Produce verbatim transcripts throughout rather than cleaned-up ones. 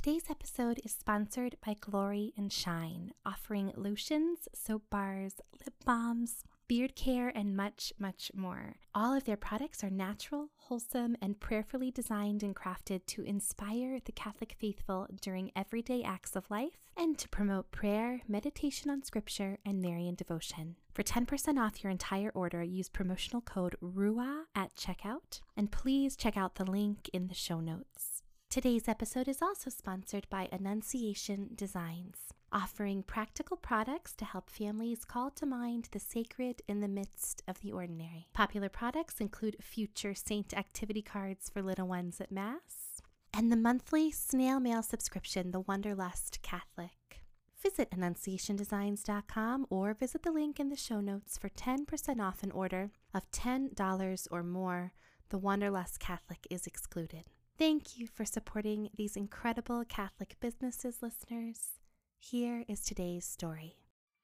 Today's episode is sponsored by Glory and Shine, offering lotions, soap bars, lip balms, beard care, and much, much more. All of their products are natural, wholesome, and prayerfully designed and crafted to inspire the Catholic faithful during everyday acts of life and to promote prayer, meditation on scripture, and Marian devotion. For ten percent off your entire order, use promotional code R U A at checkout, and please check out the link in the show notes. Today's episode is also sponsored by Annunciation Designs, offering practical products to help families call to mind the sacred in the midst of the ordinary. Popular products include future saint activity cards for little ones at Mass, and the monthly snail mail subscription, The Wanderlust Catholic. Visit annunciation designs dot com or visit the link in the show notes for ten percent off an order of ten dollars or more. The Wanderlust Catholic is excluded. Thank you for supporting these incredible Catholic businesses, listeners. Here is today's story.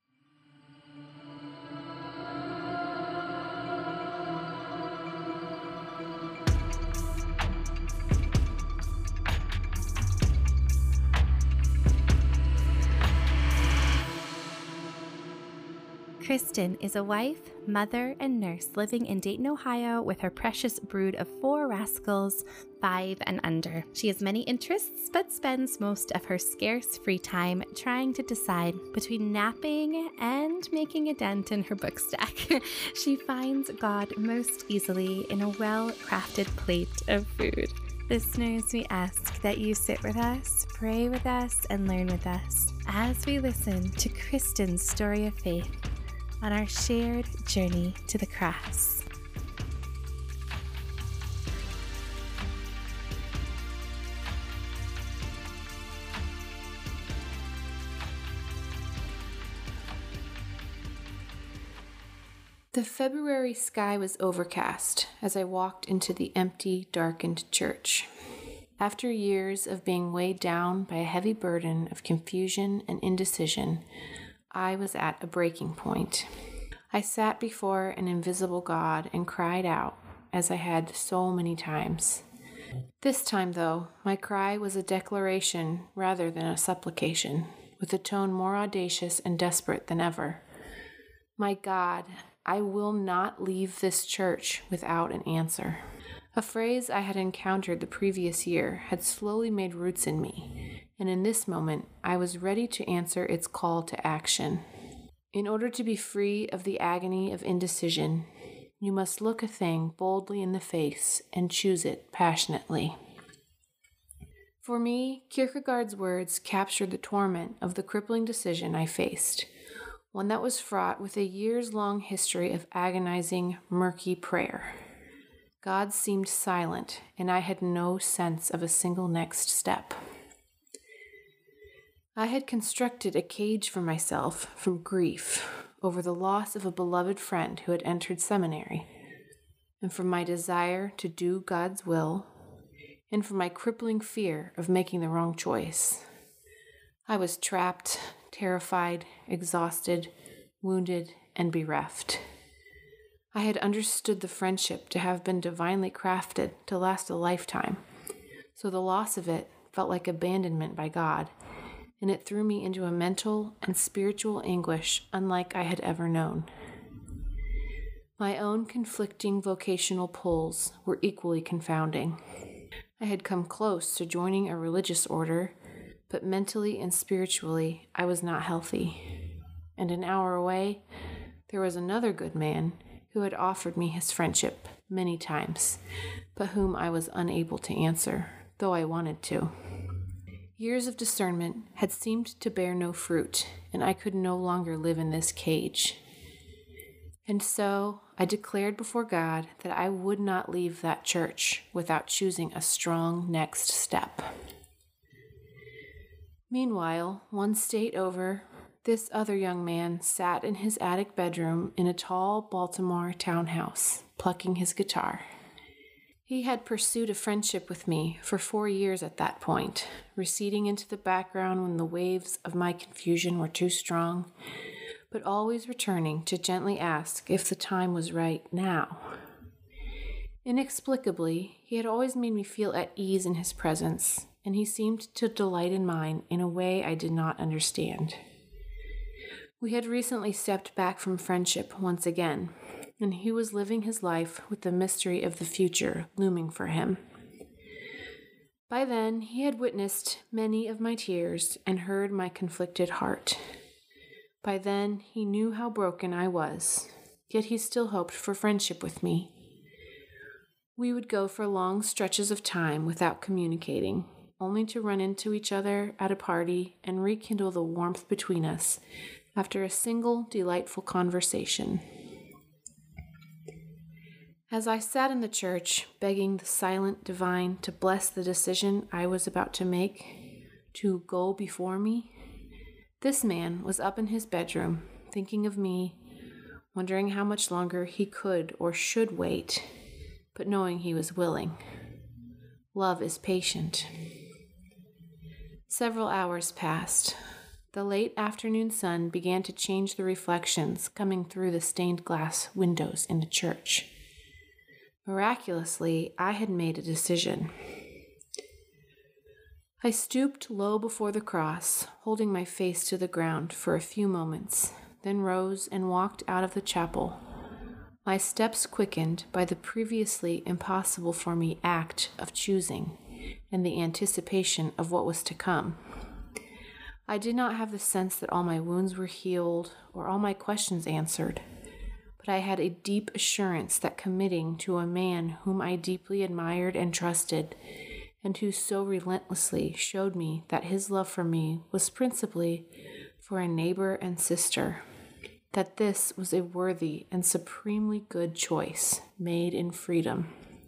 Kristen is a wife, mother, and nurse living in Dayton, Ohio with her precious brood of four rascals, five and under. She has many interests, but spends most of her scarce free time trying to decide between napping and making a dent in her book stack. She finds God most easily in a well-crafted plate of food. Listeners, we ask that you sit with us, pray with us, and learn with us as we listen to Kristen's story of faith on our shared journey to the cross. The February sky was overcast as I walked into the empty, darkened church. After years of being weighed down by a heavy burden of confusion and indecision, I was at a breaking point. I sat before an invisible God and cried out, as I had so many times. This time, though, my cry was a declaration rather than a supplication, with a tone more audacious and desperate than ever. My God, I will not leave this church without an answer. A phrase I had encountered the previous year had slowly made roots in me, and in this moment I was ready to answer its call to action. In order to be free of the agony of indecision, you must look a thing boldly in the face and choose it passionately. For me, Kierkegaard's words captured the torment of the crippling decision I faced, one that was fraught with a years-long history of agonizing, murky prayer. God seemed silent, and I had no sense of a single next step. I had constructed a cage for myself from grief over the loss of a beloved friend who had entered seminary, and from my desire to do God's will, and from my crippling fear of making the wrong choice. I was trapped, terrified, exhausted, wounded, and bereft. I had understood the friendship to have been divinely crafted to last a lifetime, so the loss of it felt like abandonment by God, and it threw me into a mental and spiritual anguish unlike I had ever known. My own conflicting vocational pulls were equally confounding. I had come close to joining a religious order, but mentally and spiritually I was not healthy. And an hour away, there was another good man who had offered me his friendship many times, but whom I was unable to answer, though I wanted to. Years of discernment had seemed to bear no fruit, and I could no longer live in this cage. And so I declared before God that I would not leave that church without choosing a strong next step. Meanwhile, one state over, this other young man sat in his attic bedroom in a tall Baltimore townhouse, plucking his guitar. He had pursued a friendship with me for four years at that point, receding into the background when the waves of my confusion were too strong, but always returning to gently ask if the time was right now. Inexplicably, he had always made me feel at ease in his presence, and he seemed to delight in mine in a way I did not understand. We had recently stepped back from friendship once again, and he was living his life with the mystery of the future looming for him. By then, he had witnessed many of my tears and heard my conflicted heart. By then, he knew how broken I was, yet he still hoped for friendship with me. We would go for long stretches of time without communicating, only to run into each other at a party and rekindle the warmth between us after a single delightful conversation. As I sat in the church, begging the silent divine to bless the decision I was about to make, to go before me, this man was up in his bedroom, thinking of me, wondering how much longer he could or should wait, but knowing he was willing. Love is patient. Several hours passed. The late afternoon sun began to change the reflections coming through the stained glass windows in the church. Miraculously, I had made a decision. I stooped low before the cross, holding my face to the ground for a few moments, then rose and walked out of the chapel, my steps quickened by the previously impossible for me act of choosing and the anticipation of what was to come. I did not have the sense that all my wounds were healed or all my questions answered, but I had a deep assurance that committing to a man whom I deeply admired and trusted, and who so relentlessly showed me that his love for me was principally for a neighbor and sister, that this was a worthy and supremely good choice made in freedom.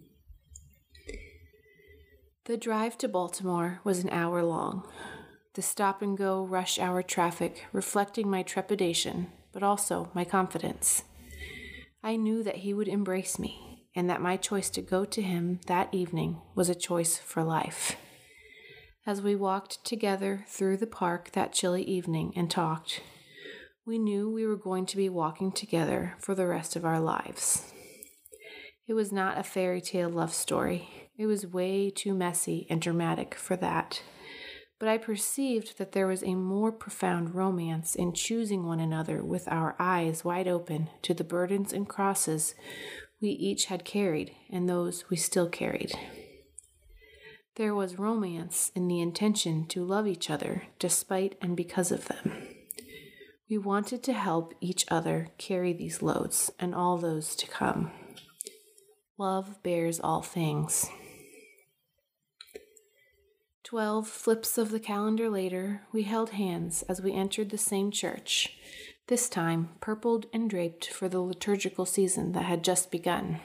The drive to Baltimore was an hour long, the stop-and-go rush-hour traffic reflecting my trepidation, but also my confidence. I knew that he would embrace me, and that my choice to go to him that evening was a choice for life. As we walked together through the park that chilly evening and talked, we knew we were going to be walking together for the rest of our lives. It was not a fairy tale love story. It was way too messy and dramatic for that. But I perceived that there was a more profound romance in choosing one another with our eyes wide open to the burdens and crosses we each had carried and those we still carried. There was romance in the intention to love each other despite and because of them. We wanted to help each other carry these loads and all those to come. Love bears all things. Twelve flips of the calendar later, we held hands as we entered the same church, this time purpled and draped for the liturgical season that had just begun.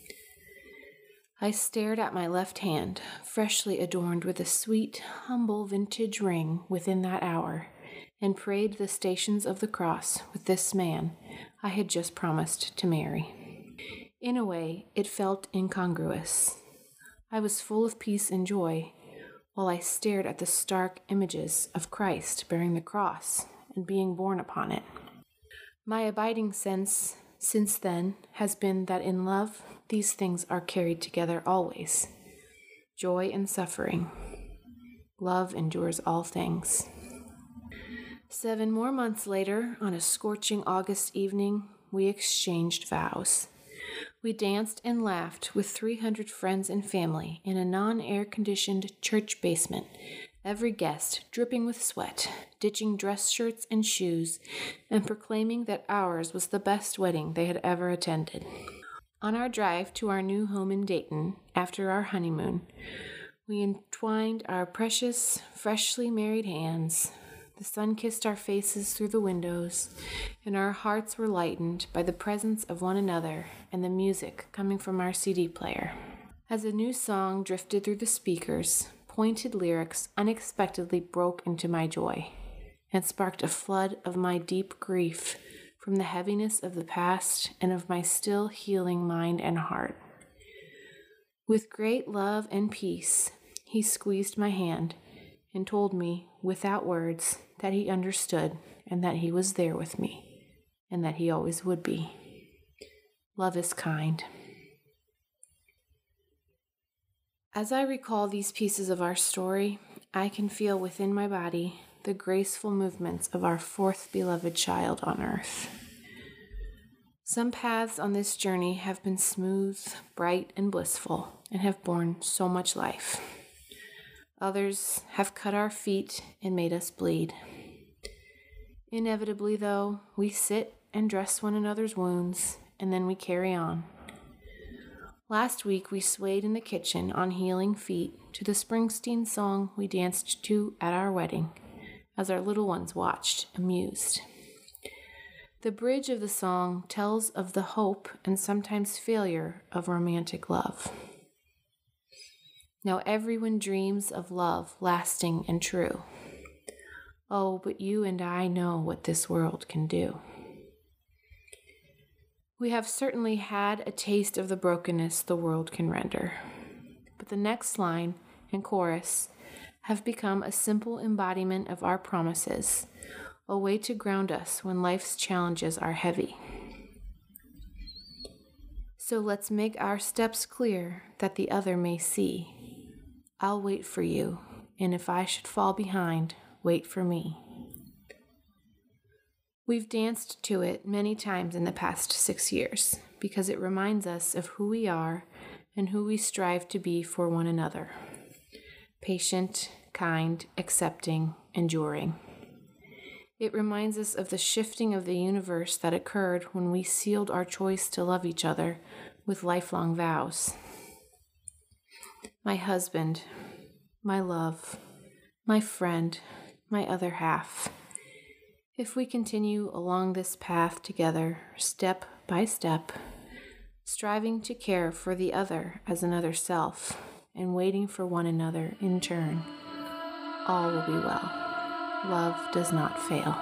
I stared at my left hand, freshly adorned with a sweet, humble vintage ring within that hour, and prayed the stations of the cross with this man I had just promised to marry. In a way, it felt incongruous. I was full of peace and joy, while I stared at the stark images of Christ bearing the cross and being borne upon it. My abiding sense since then has been that in love, these things are carried together always. Joy and suffering. Love endures all things. Seven more months later, on a scorching August evening, we exchanged vows. We danced and laughed with three hundred friends and family in a non-air-conditioned church basement, every guest dripping with sweat, ditching dress shirts and shoes, and proclaiming that ours was the best wedding they had ever attended. On our drive to our new home in Dayton, after our honeymoon, we entwined our precious, freshly married hands. The sun kissed our faces through the windows, and our hearts were lightened by the presence of one another and the music coming from our C D player. As a new song drifted through the speakers, pointed lyrics unexpectedly broke into my joy and sparked a flood of my deep grief from the heaviness of the past and of my still healing mind and heart. With great love and peace, he squeezed my hand and told me, without words, that he understood and that he was there with me, and that he always would be. Love is kind. As I recall these pieces of our story, I can feel within my body the graceful movements of our fourth beloved child on earth. Some paths on this journey have been smooth, bright, and blissful, and have borne so much life. Others have cut our feet and made us bleed. Inevitably, though, we sit and dress one another's wounds, and then we carry on. Last week, we swayed in the kitchen on healing feet to the Springsteen song we danced to at our wedding, as our little ones watched, amused. The bridge of the song tells of the hope and sometimes failure of romantic love. Now everyone dreams of love lasting and true. Oh, but you and I know what this world can do. We have certainly had a taste of the brokenness the world can render. But the next line and chorus have become a simple embodiment of our promises, a way to ground us when life's challenges are heavy. So let's make our steps clear that the other may see. I'll wait for you, and if I should fall behind, wait for me. We've danced to it many times in the past six years because it reminds us of who we are and who we strive to be for one another. Patient, kind, accepting, enduring. It reminds us of the shifting of the universe that occurred when we sealed our choice to love each other with lifelong vows. My husband, my love, my friend, my other half. If we continue along this path together, step by step, striving to care for the other as another self, and waiting for one another in turn, all will be well. Love does not fail.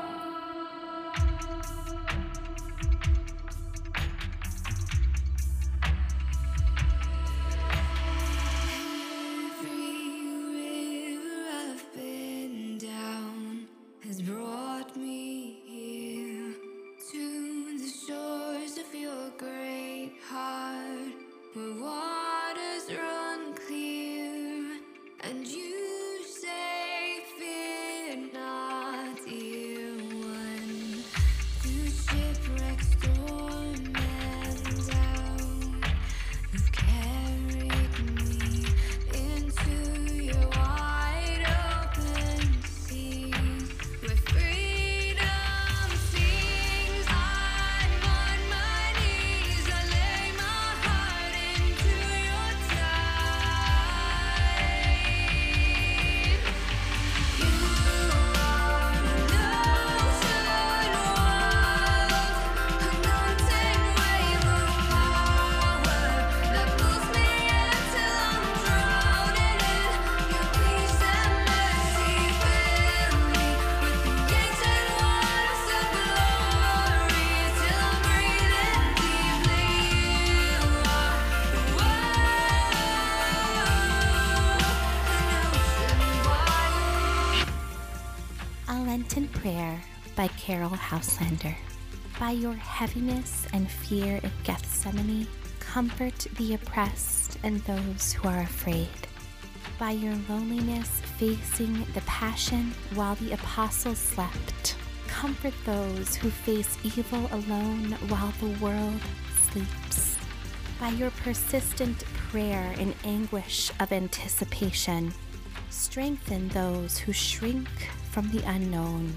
Lenten Prayer by Carol Houselander. By your heaviness and fear in Gethsemane, comfort the oppressed and those who are afraid. By your loneliness facing the passion while the apostles slept, comfort those who face evil alone while the world sleeps. By your persistent prayer in anguish of anticipation, strengthen those who shrink from the unknown.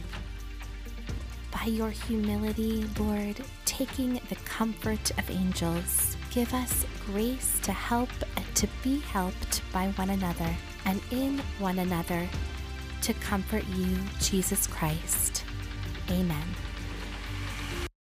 By your humility, Lord, taking the comfort of angels, give us grace to help and to be helped by one another, and in one another to comfort you, Jesus Christ. Amen.